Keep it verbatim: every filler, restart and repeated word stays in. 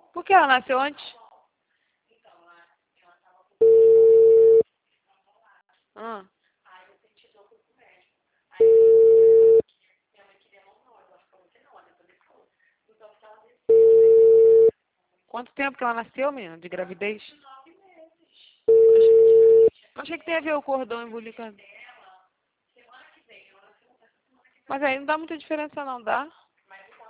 Por que ela nasceu antes? Ah. Quanto tempo que ela nasceu, menina, de gravidez? Eu achei que tem a ver o cordão umbilical. Mas aí não dá muita diferença não, dá?